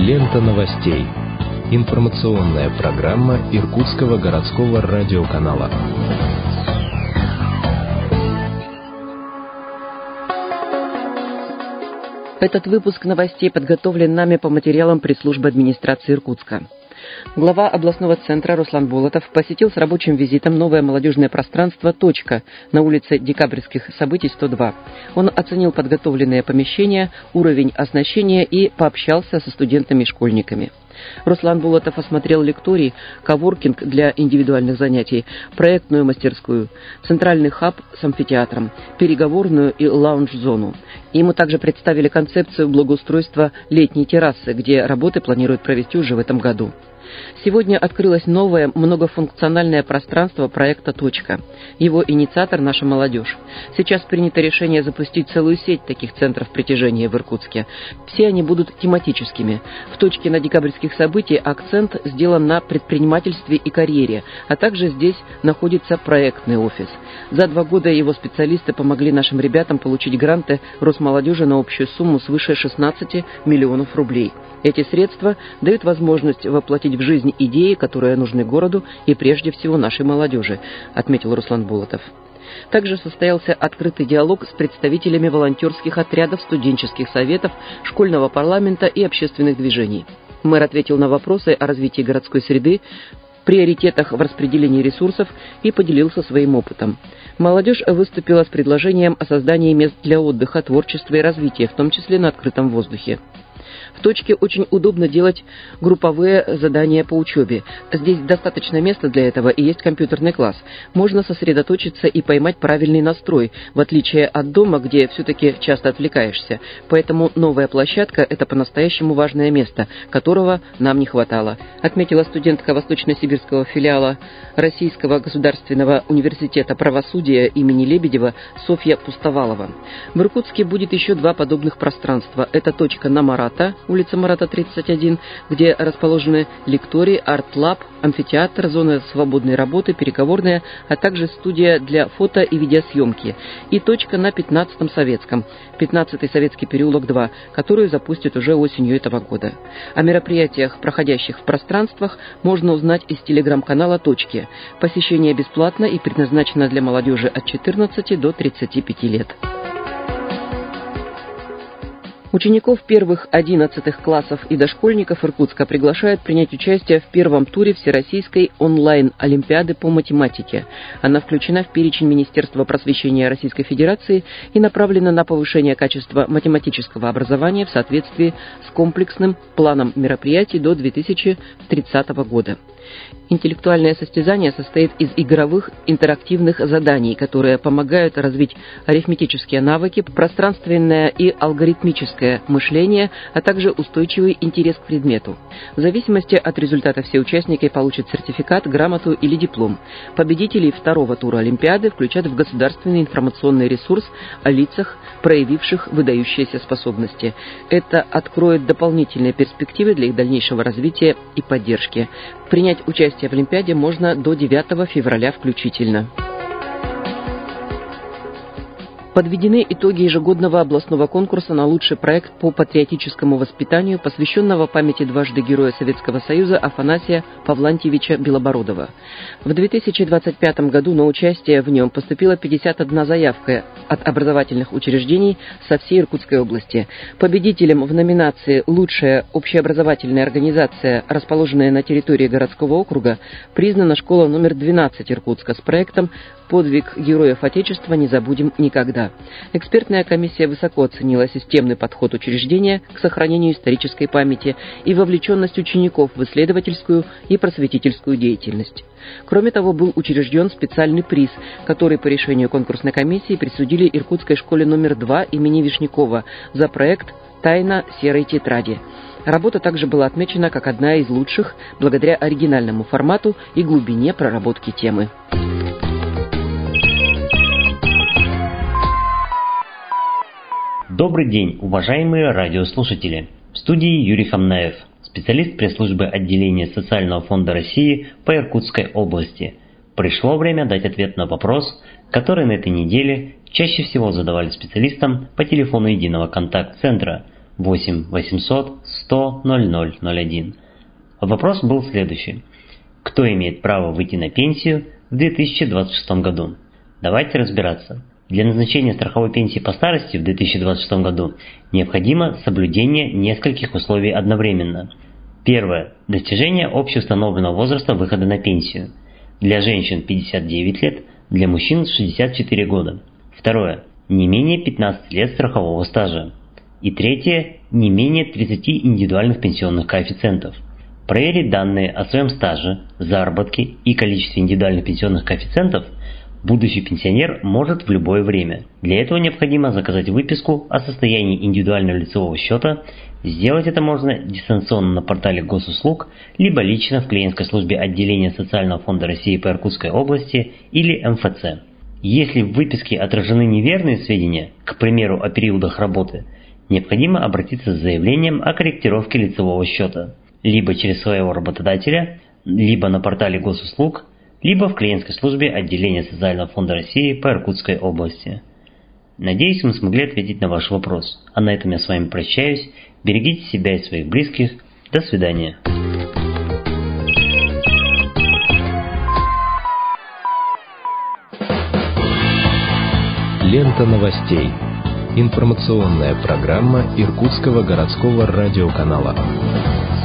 Лента новостей. Информационная программа Иркутского городского радиоканала. Этот выпуск новостей подготовлен нами по материалам пресс-службы администрации Иркутска. Глава областного центра Руслан Болотов посетил с рабочим визитом новое молодежное пространство «Точка» на улице Декабрьских событий, 102. Он оценил подготовленные помещения, уровень оснащения и пообщался со студентами и школьниками. Руслан Болотов осмотрел лекторий, коворкинг для индивидуальных занятий, проектную мастерскую, центральный хаб с амфитеатром, переговорную и лаунж-зону. Ему также представили концепцию благоустройства летней террасы, где работы планируют провести уже в этом году. Сегодня открылось новое многофункциональное пространство проекта «Точка». Его инициатор – наша молодежь. Сейчас принято решение запустить целую сеть таких центров притяжения в Иркутске. Все они будут тематическими. В «Точке» на декабрьских событиях акцент сделан на предпринимательстве и карьере, а также здесь находится проектный офис. За 2 года его специалисты помогли нашим ребятам получить гранты Росмолодежи на общую сумму свыше 16 миллионов рублей. Эти средства дают возможность воплотить в жизнь идеи, которые нужны городу и прежде всего нашей молодежи, отметил Руслан Болотов. Также состоялся открытый диалог с представителями волонтерских отрядов, студенческих советов, школьного парламента и общественных движений. Мэр ответил на вопросы о развитии городской среды, приоритетах в распределении ресурсов и поделился своим опытом. Молодежь выступила с предложением о создании мест для отдыха, творчества и развития, в том числе на открытом воздухе. В «Точке» очень удобно делать групповые задания по учебе. Здесь достаточно места для этого и есть компьютерный класс. Можно сосредоточиться и поймать правильный настрой, в отличие от дома, где все-таки часто отвлекаешься. Поэтому новая площадка – это по-настоящему важное место, которого нам не хватало, отметила студентка Восточно-Сибирского филиала Российского государственного университета правосудия имени Лебедева Софья Пустовалова. В Иркутске будет еще 2 подобных пространства. Это «Точка» на Марата, улица Марата, 31, где расположены лекторий, арт-лаб, амфитеатр, зона свободной работы, переговорная, а также студия для фото и видеосъемки. И «Точка» на 15-м Советском, 15-й Советский переулок 2, которую запустят уже осенью этого года. О мероприятиях, проходящих в пространствах, можно узнать из телеграм-канала «Точки». Посещение бесплатно и предназначено для молодежи от 14 до 35 лет. Учеников первых 11 классов и дошкольников Иркутска приглашают принять участие в первом туре Всероссийской онлайн-олимпиады по математике. Она включена в перечень Министерства просвещения Российской Федерации и направлена на повышение качества математического образования в соответствии с комплексным планом мероприятий до 2030 года. Интеллектуальное состязание состоит из игровых интерактивных заданий, которые помогают развить арифметические навыки, пространственное и алгоритмическое мышление, а также устойчивый интерес к предмету. В зависимости от результата все участники получат сертификат, грамоту или диплом. Победителей 2-го тура Олимпиады включат в государственный информационный ресурс о лицах, проявивших выдающиеся способности. Это откроет дополнительные перспективы для их дальнейшего развития и поддержки. Принять участие в Олимпиаде можно до 9 февраля включительно. Подведены итоги ежегодного областного конкурса на лучший проект по патриотическому воспитанию, посвященного памяти дважды Героя Советского Союза Афанасия Павлантьевича Белобородова. В 2025 году на участие в нем поступила 51 заявка от образовательных учреждений со всей Иркутской области. Победителем в номинации «Лучшая общеобразовательная организация, расположенная на территории городского округа», признана школа номер 12 Иркутска с проектом «Подвиг героев Отечества не забудем никогда». Экспертная комиссия высоко оценила системный подход учреждения к сохранению исторической памяти и вовлеченность учеников в исследовательскую и просветительскую деятельность. Кроме того, был учрежден специальный приз, который по решению конкурсной комиссии присудили Иркутской школе номер 2 имени Вишнякова за проект «Тайна серой тетради». Работа также была отмечена как одна из лучших благодаря оригинальному формату и глубине проработки темы. Добрый день, уважаемые радиослушатели! В студии Юрий Хамнаев, специалист пресс-службы отделения Социального фонда России по Иркутской области. Пришло время дать ответ на вопрос, который на этой неделе чаще всего задавали специалистам по телефону единого контакт-центра. 8 800 100 0001. Вопрос был следующий. Кто имеет право выйти на пенсию в 2026 году? Давайте разбираться. Для назначения страховой пенсии по старости в 2026 году необходимо соблюдение нескольких условий одновременно. Первое. Достижение общеустановленного возраста выхода на пенсию. Для женщин 59 лет, для мужчин 64 года. Второе. Не менее 15 лет страхового стажа. И третье. Не менее 30 индивидуальных пенсионных коэффициентов. Проверить данные о своем стаже, заработке и количестве индивидуальных пенсионных коэффициентов будущий пенсионер может в любое время. Для этого необходимо заказать выписку о состоянии индивидуального лицевого счета. Сделать это можно дистанционно на портале госуслуг, либо лично в клиентской службе отделения Социального фонда России по Иркутской области или МФЦ. Если в выписке отражены неверные сведения, к примеру, о периодах работы, необходимо обратиться с заявлением о корректировке лицевого счета, либо через своего работодателя, либо на портале госуслуг, либо в клиентской службе отделения Социального фонда России по Иркутской области. Надеюсь, мы смогли ответить на ваш вопрос. А на этом я с вами прощаюсь. Берегите себя и своих близких. До свидания. Лента новостей. Информационная программа Иркутского городского радиоканала.